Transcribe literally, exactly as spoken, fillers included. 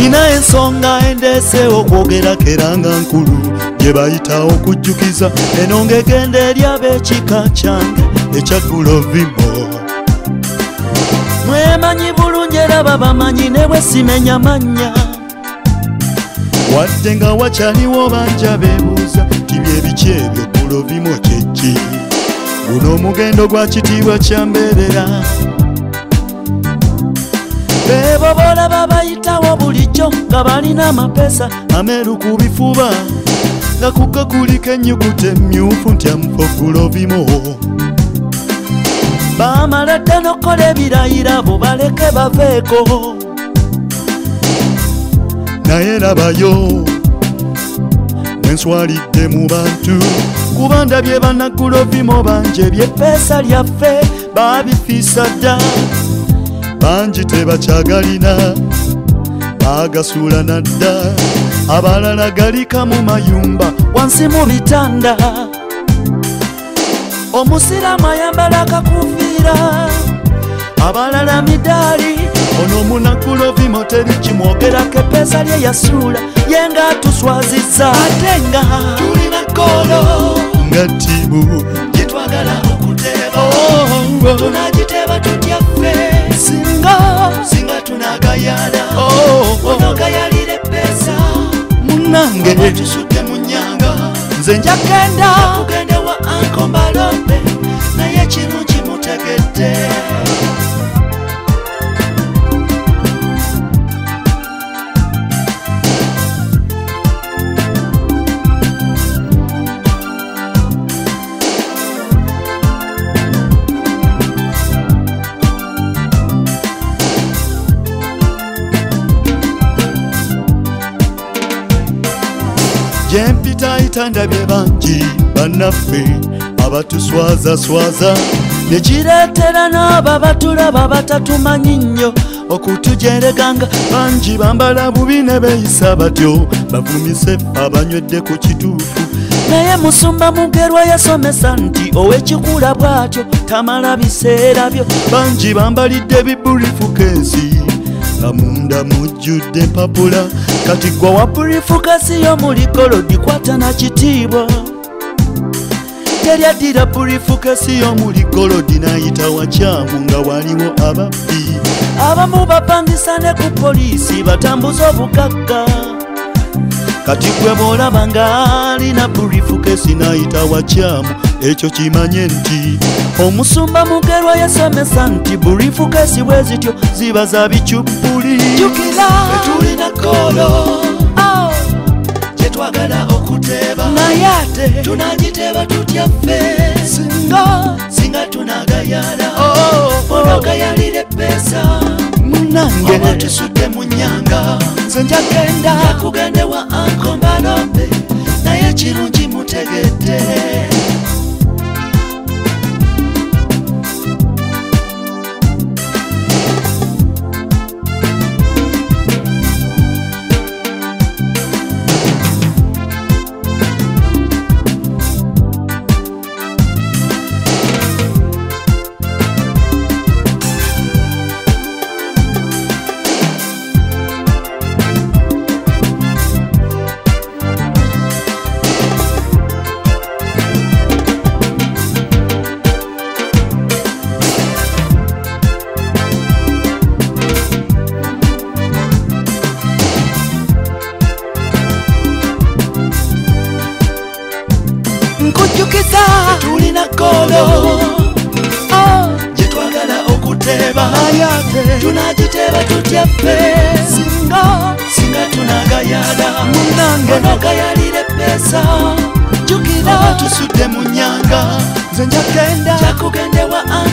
nina ensonga endeeseewo okwogerako era nga nkulu gye bayita okujjukiza eno ng'egenda eri ab'ekika kyange ekya Gulovimo. Mwemanyi bulungi era babamanyi ne bwe simenya mannya, wadde nga wakyaliwo banja beebuuza ti bye biki ebyo Gulovimo kye ki? Guno omugendo gwa kitiibwa kya mbeerera. Bebo bolaba bayitawo bulijjo nga balina amapesa ameeru ku bifuba nga kugga kuliko ennyukuta emmyufu nti amufa Gulovimo. Bamala dda n'okkola ebirayiro abo baleke baveeko, naye labayo mwenswalidde mu bantu kuba ndabye banna Gulovimo bangi eby'eppeesa lyaffe baabifiisa dda. Bangi tebakyagalina bagasuula nadda, abalala galika mu mayumba wansi mu bitanda. Omusiraamu ayambala akakuufiira, abalala midaali. Ono muna Gulovimo teri kimwogerako eppeesa lye yasuula ye nga tuswazizza. Ate nga tulina ggoolo nga ttiimu gye twagala okuteeba, tunagiteeba tutya ffe singa singa tunagayala. Onogayalira eppeesa munnange tusudde mu nnyanga, nze nja kugenda kugenda wa Uncle Mbalombe naye kirungi mutegedde. Jempita itandabye bangi bannaffe abatuswazaswaza, ne kireetera n'abo batulaba batatumanyi nnyo okutujereganga. Bangi bambala bubi ne beeyisa batyo bavumise ffe abanywedde ku kituufu. Naye Musumba Mugerwa yasomesa nti ow'ekikula bw'atyo tamala biseera byo. Bangi bambalidde biburifukeesi nga munda mujjudde empapula, kati gwa wa burifukeesi y'omuli golodi kwata na kitiibwa. Teryaddira burifukeesi y'omuli golodi n'ayita wakyamu nga waliwo ababbi. Abamu bapangisa ne ku poliisi batambuza obugagga, kati gwe bw'olaba ng'alina burifukeesi n'ayita wakyamu ekyo kimanye nti Omusumba Mugerwa yasomesa nti burifukeesi bwe zityo ziba za bicuppuli. Jjukira tulina ggoolo gye twagala okuteeba, naye ate tunagiteeba tutya ffe singa singa tunagayala. Onogayalira eppeesa munnange oba tusudde mu nnyanga, nze nja kugenda kugende wa Uncle Mbalombe naye kirungi mutegedde. Nkujjukiza tulina ggoolo gye twagala okuteeba, naye ate tunagiteeba tutya ffe singa singa tunagayala. Munnange onogayalira eppeesa, jjukira tusudde mu nnyanga, nze nja kugenda kugende wa